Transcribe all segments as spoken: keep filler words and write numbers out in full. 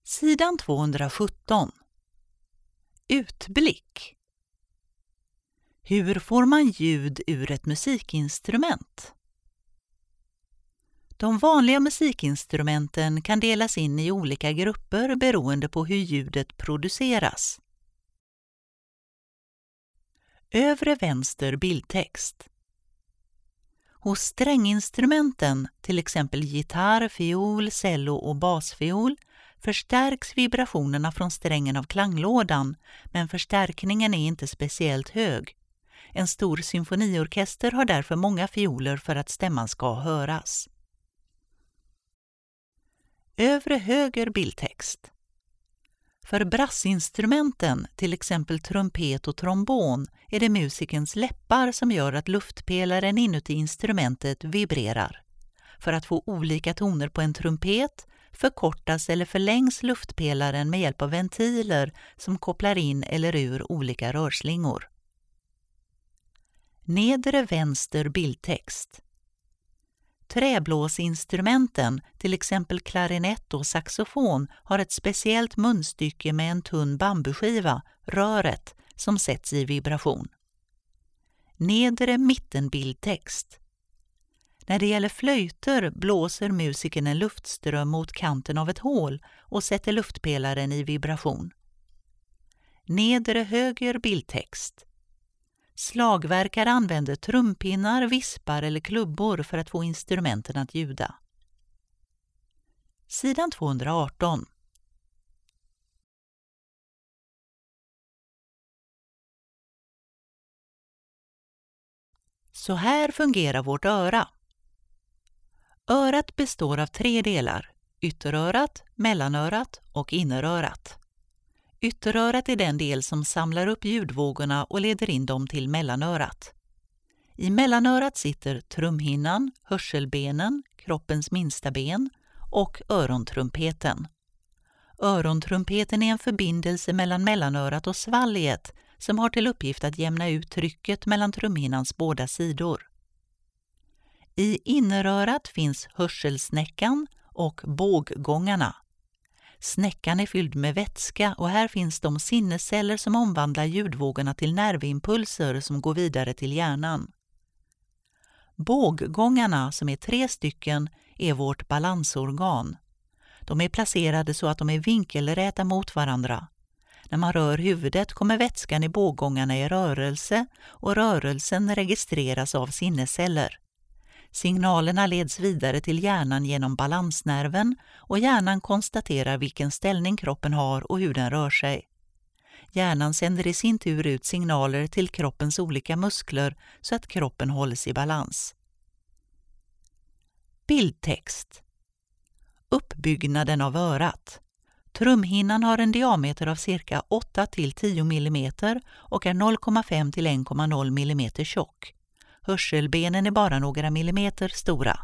Sidan tvåhundrasjutton. Utblick. Hur får man ljud ur ett musikinstrument? De vanliga musikinstrumenten kan delas in i olika grupper beroende på hur ljudet produceras. Övre vänster bildtext. Hos stränginstrumenten, till exempel gitarr, fiol, cello och basfiol, förstärks vibrationerna från strängen av klanglådan, men förstärkningen är inte speciellt hög. En stor symfoniorkester har därför många fioler för att stämman ska höras. Övre höger bildtext. För brassinstrumenten, till exempel trumpet och trombon, är det musikens läppar som gör att luftpelaren inuti instrumentet vibrerar. För att få olika toner på en trumpet förkortas eller förlängs luftpelaren med hjälp av ventiler som kopplar in eller ur olika rörslingor. Nedre vänster bildtext. Träblåsinstrumenten, till exempel klarinett och saxofon, har ett speciellt munstycke med en tunn bambuskiva, röret, som sätts i vibration. Nedre mittenbildtext. När det gäller flöjter blåser musikern en luftström mot kanten av ett hål och sätter luftpelaren i vibration. Nedre höger bildtext. Slagverkare använder trumpinnar, vispar eller klubbor för att få instrumenten att ljuda. Sidan tvåhundraarton. Så här fungerar vårt öra. Örat består av tre delar: ytterörat, mellanörat och innerörat. Ytterörat är den del som samlar upp ljudvågorna och leder in dem till mellanörat. I mellanörat sitter trumhinnan, hörselbenen, kroppens minsta ben och örontrumpeten. Örontrumpeten är en förbindelse mellan mellanörat och svalget som har till uppgift att jämna ut trycket mellan trumhinnans båda sidor. I innerörat finns hörselsnäckan och båggångarna. Snäckan är fylld med vätska och här finns de sinnesceller som omvandlar ljudvågorna till nervimpulser som går vidare till hjärnan. Båggångarna, som är tre stycken, är vårt balansorgan. De är placerade så att de är vinkelräta mot varandra. När man rör huvudet kommer vätskan i båggångarna i rörelse och rörelsen registreras av sinnesceller. Signalerna leds vidare till hjärnan genom balansnerven och hjärnan konstaterar vilken ställning kroppen har och hur den rör sig. Hjärnan sänder i sin tur ut signaler till kroppens olika muskler så att kroppen hålls i balans. Bildtext. Uppbyggnaden av örat. Trumhinnan har en diameter av cirka åtta till tio millimeter och är noll komma fem till en komma noll millimeter tjock. Hörselbenen är bara några millimeter stora.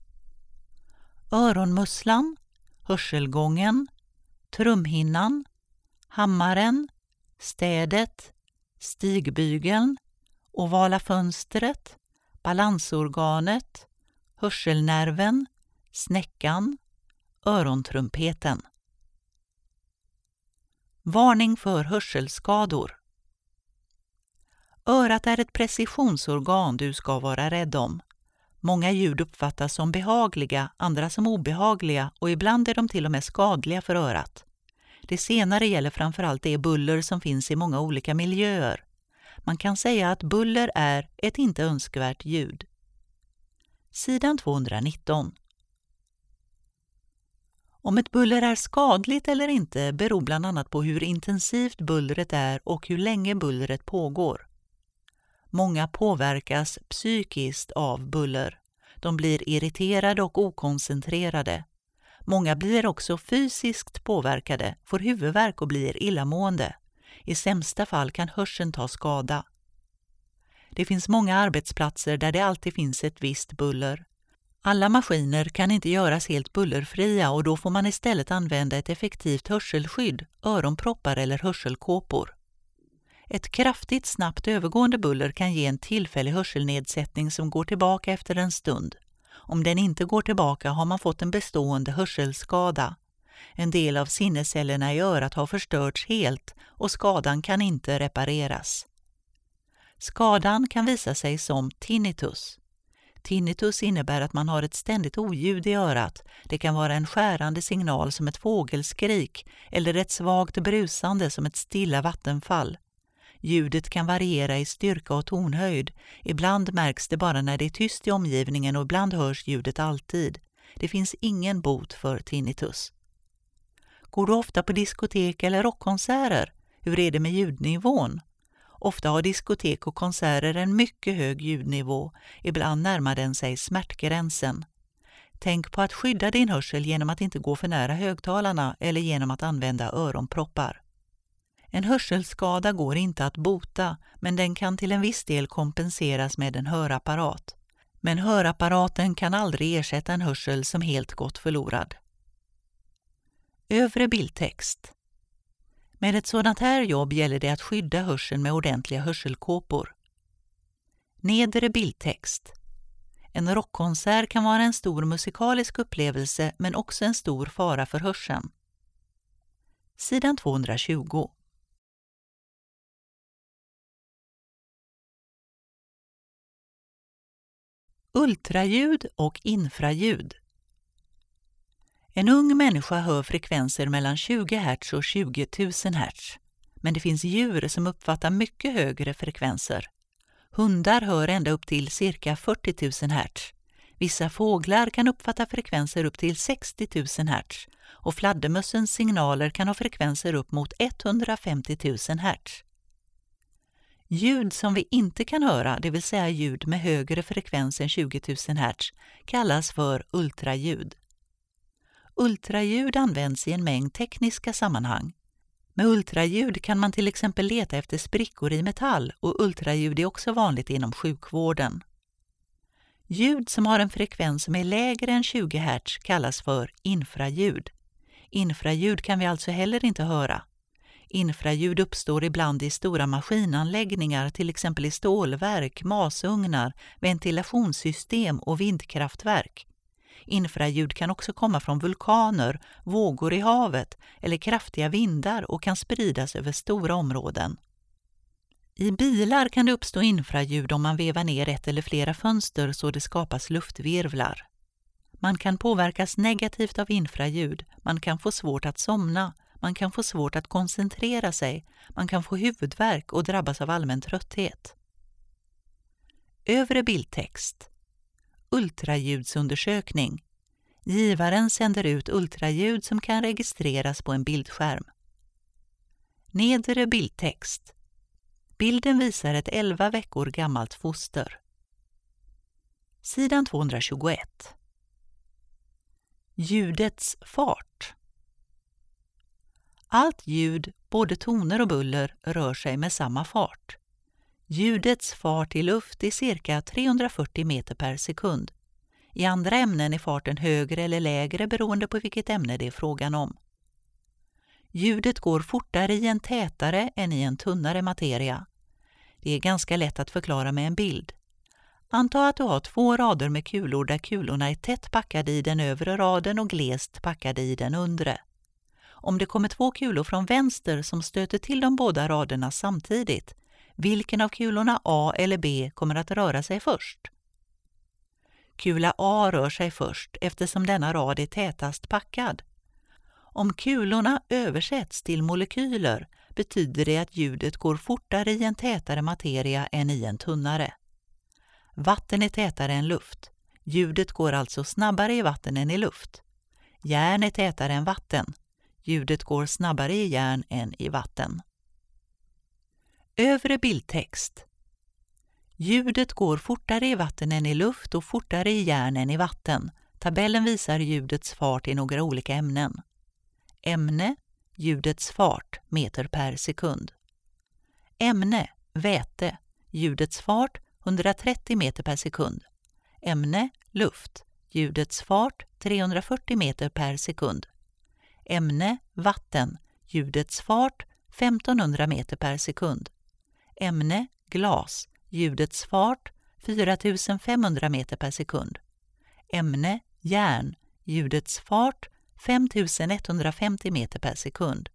Öronmusslan, hörselgången, trumhinnan, hammaren, städet, stigbygeln, ovala fönstret, balansorganet, hörselnerven, snäckan, örontrumpeten. Varning för hörselskador. Örat är ett precisionsorgan du ska vara rädd om. Många ljud uppfattas som behagliga, andra som obehagliga och ibland är de till och med skadliga för örat. Det senare gäller framförallt det buller som finns i många olika miljöer. Man kan säga att buller är ett inte önskvärt ljud. Sidan tvåhundranitton. Om ett buller är skadligt eller inte beror bland annat på hur intensivt bullret är och hur länge bullret pågår. Många påverkas psykiskt av buller. De blir irriterade och okoncentrerade. Många blir också fysiskt påverkade, får huvudvärk och blir illamående. I sämsta fall kan hörseln ta skada. Det finns många arbetsplatser där det alltid finns ett visst buller. Alla maskiner kan inte göras helt bullerfria och då får man istället använda ett effektivt hörselskydd, öronproppar eller hörselkåpor. Ett kraftigt snabbt övergående buller kan ge en tillfällig hörselnedsättning som går tillbaka efter en stund. Om den inte går tillbaka har man fått en bestående hörselskada. En del av sinnescellerna i örat har förstörts helt och skadan kan inte repareras. Skadan kan visa sig som tinnitus. Tinnitus innebär att man har ett ständigt oljud i örat. Det kan vara en skärande signal som ett fågelskrik eller ett svagt brusande som ett stilla vattenfall. Ljudet kan variera i styrka och tonhöjd. Ibland märks det bara när det är tyst i omgivningen och ibland hörs ljudet alltid. Det finns ingen bot för tinnitus. Går du ofta på diskotek eller rockkonserter? Hur är det med ljudnivån? Ofta har diskotek och konserter en mycket hög ljudnivå. Ibland närmar den sig smärtgränsen. Tänk på att skydda din hörsel genom att inte gå för nära högtalarna eller genom att använda öronproppar. En hörselskada går inte att bota, men den kan till en viss del kompenseras med en hörapparat. Men hörapparaten kan aldrig ersätta en hörsel som helt gått förlorad. Övre bildtext. Med ett sådant här jobb gäller det att skydda hörseln med ordentliga hörselkåpor. Nedre bildtext. En rockkonsert kan vara en stor musikalisk upplevelse men också en stor fara för hörseln. Sidan tvåhundratjugo. Ultraljud och infraljud. En ung människa hör frekvenser mellan tjugo hertz och tjugo tusen hertz. Men det finns djur som uppfattar mycket högre frekvenser. Hundar hör ända upp till cirka fyrtio tusen hertz. Vissa fåglar kan uppfatta frekvenser upp till sextio tusen hertz. Och fladdermössens signaler kan ha frekvenser upp mot etthundrafemtio tusen hertz. Ljud som vi inte kan höra, det vill säga ljud med högre frekvens än tjugo tusen hertz, kallas för ultraljud. Ultraljud används i en mängd tekniska sammanhang. Med ultraljud kan man till exempel leta efter sprickor i metall och ultraljud är också vanligt inom sjukvården. Ljud som har en frekvens som är lägre än tjugo hertz kallas för infraljud. Infraljud kan vi alltså heller inte höra. Infraljud uppstår ibland i stora maskinanläggningar, till exempel i stålverk, masugnar, ventilationssystem och vindkraftverk. Infraljud kan också komma från vulkaner, vågor i havet eller kraftiga vindar och kan spridas över stora områden. I bilar kan det uppstå infraljud om man vevar ner ett eller flera fönster så det skapas luftvirvlar. Man kan påverkas negativt av infraljud, man kan få svårt att somna, man kan få svårt att koncentrera sig, man kan få huvudvärk och drabbas av allmän trötthet. Övre bildtext. Ultraljudsundersökning. Givaren sänder ut ultraljud som kan registreras på en bildskärm. Nedre bildtext. Bilden visar ett elva veckor gammalt foster. Sidan tvåhundratjugoett. Ljudets fart. Allt ljud, både toner och buller, rör sig med samma fart. Ljudets fart i luft är cirka trehundrafyrtio meter per sekund. I andra ämnen är farten högre eller lägre beroende på vilket ämne det är frågan om. Ljudet går fortare i en tätare än i en tunnare materia. Det är ganska lätt att förklara med en bild. Anta att du har två rader med kulor där kulorna är tätt packade i den övre raden och glest packade i den undre. Om det kommer två kulor från vänster som stöter till de båda raderna samtidigt, vilken av kulorna A eller B kommer att röra sig först? Kula A rör sig först eftersom denna rad är tätast packad. Om kulorna översätts till molekyler betyder det att ljudet går fortare i en tätare materia än i en tunnare. Vatten är tätare än luft. Ljudet går alltså snabbare i vatten än i luft. Järn är tätare än vatten. Ljudet går snabbare i järn än i vatten. Övre bildtext. Ljudet går fortare i vatten än i luft och fortare i järn än i vatten. Tabellen visar ljudets fart i några olika ämnen. Ämne, ljudets fart, meter per sekund. Ämne, väte, ljudets fart, hundratrettio meter per sekund. Ämne, luft, ljudets fart, trehundrafyrtio meter per sekund. Ämne, vatten, ljudets fart, femtonhundra meter per sekund. Ämne, glas, ljudets fart, fyra tusen femhundra meter per sekund. Ämne, järn, ljudets fart, fem tusen etthundrafemtio meter per sekund.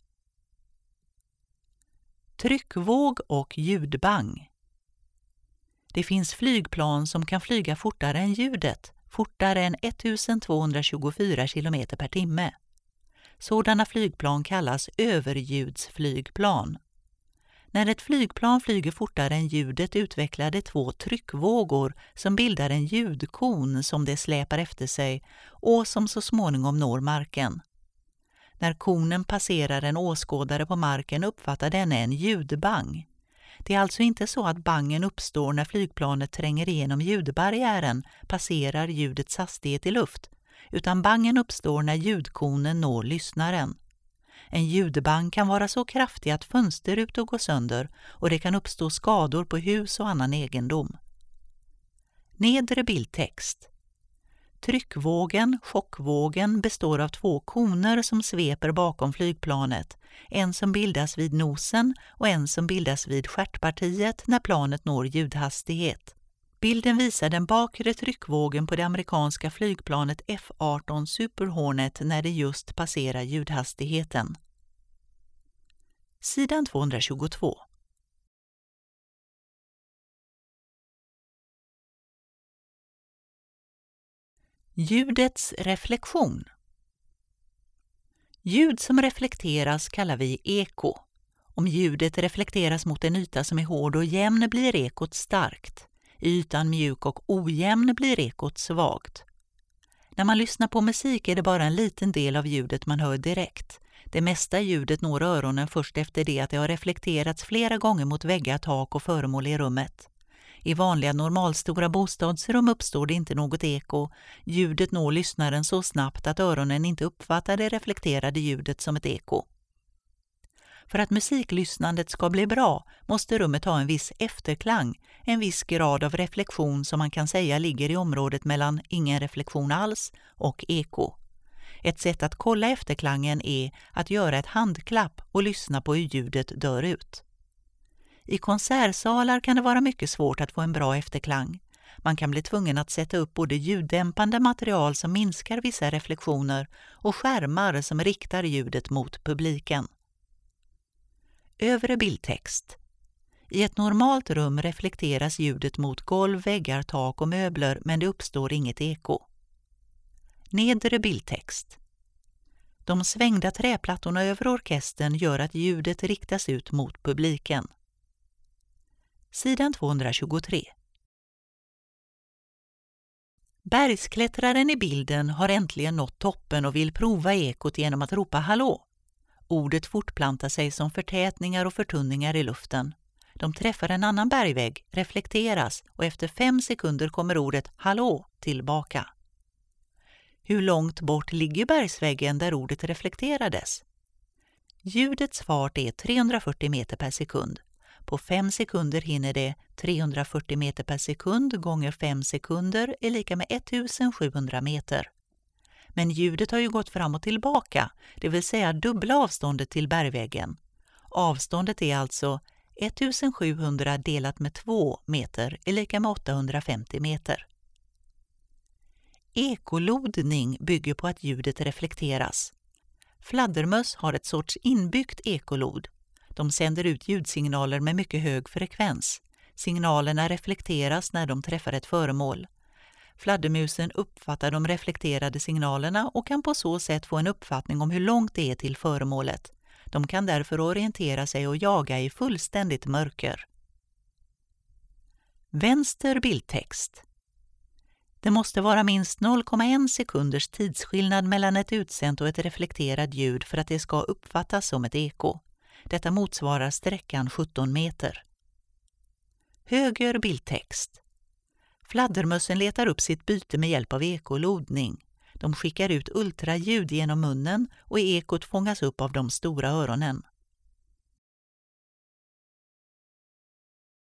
Tryckvåg och ljudbang. Det finns flygplan som kan flyga fortare än ljudet, fortare än ettusentvåhundratjugofyra kilometer per timme. Sådana flygplan kallas överljudsflygplan. När ett flygplan flyger fortare än ljudet utvecklar det två tryckvågor som bildar en ljudkon som det släpar efter sig och som så småningom når marken. När konen passerar en åskådare på marken uppfattar den en ljudbang. Det är alltså inte så att bangen uppstår när flygplanet tränger igenom ljudbarriären, passerar ljudets hastighet i luft, utan bangen uppstår när ljudkonen når lyssnaren. En ljudbang kan vara så kraftig att fönsterrutor går sönder och det kan uppstå skador på hus och annan egendom. Nedre bildtext. Tryckvågen, chockvågen, består av två koner som sveper bakom flygplanet, en som bildas vid nosen och en som bildas vid stjärtpartiet när planet når ljudhastighet. Bilden visar den bakre tryckvågen på det amerikanska flygplanet F arton Super Hornet när det just passerar ljudhastigheten. Sidan tvåhundratjugotvå. Ljudets reflektion. Ljud som reflekteras kallar vi eko. Om ljudet reflekteras mot en yta som är hård och jämn blir ekot starkt. I ytan mjuk och ojämn blir ekot svagt. När man lyssnar på musik är det bara en liten del av ljudet man hör direkt. Det mesta ljudet når öronen först efter det att det har reflekterats flera gånger mot väggar, tak och föremål i rummet. I vanliga normalstora bostadsrum uppstår det inte något eko. Ljudet når lyssnaren så snabbt att öronen inte uppfattar det reflekterade ljudet som ett eko. För att musiklyssnandet ska bli bra måste rummet ha en viss efterklang, en viss grad av reflektion som man kan säga ligger i området mellan ingen reflektion alls och eko. Ett sätt att kolla efterklangen är att göra ett handklapp och lyssna på hur ljudet dör ut. I konsertsalar kan det vara mycket svårt att få en bra efterklang. Man kan bli tvungen att sätta upp både ljuddämpande material som minskar vissa reflektioner och skärmar som riktar ljudet mot publiken. Övre bildtext. I ett normalt rum reflekteras ljudet mot golv, väggar, tak och möbler men det uppstår inget eko. Nedre bildtext. De svängda träplattorna över orkestern gör att ljudet riktas ut mot publiken. Sidan tvåhundratjugotre. Bergsklättraren i bilden har äntligen nått toppen och vill prova ekot genom att ropa hallå. Ordet fortplantar sig som förtätningar och förtunningar i luften. De träffar en annan bergvägg, reflekteras och efter fem sekunder kommer ordet hallå tillbaka. Hur långt bort ligger bergsväggen där ordet reflekterades? Ljudets fart är trehundrafyrtio meter per sekund. På fem sekunder hinner det trehundrafyrtio meter per sekund gånger fem sekunder är lika med ettusensjuhundra meter. Men ljudet har ju gått fram och tillbaka, det vill säga dubbla avståndet till bergväggen. Avståndet är alltså ettusensjuhundra delat med två meter är lika med åttahundrafemtio meter. Ekolodning bygger på att ljudet reflekteras. Fladdermöss har ett sorts inbyggt ekolod. De sänder ut ljudsignaler med mycket hög frekvens. Signalerna reflekteras när de träffar ett föremål. Fladdermusen uppfattar de reflekterade signalerna och kan på så sätt få en uppfattning om hur långt det är till föremålet. De kan därför orientera sig och jaga i fullständigt mörker. Vänster bildtext. Det måste vara minst noll komma en sekunders tidsskillnad mellan ett utsänt och ett reflekterat ljud för att det ska uppfattas som ett eko. Detta motsvarar sträckan sjutton meter. Höger bildtext. Fladdermössen letar upp sitt byte med hjälp av ekolodning. De skickar ut ultraljud genom munnen och ekot fångas upp av de stora öronen.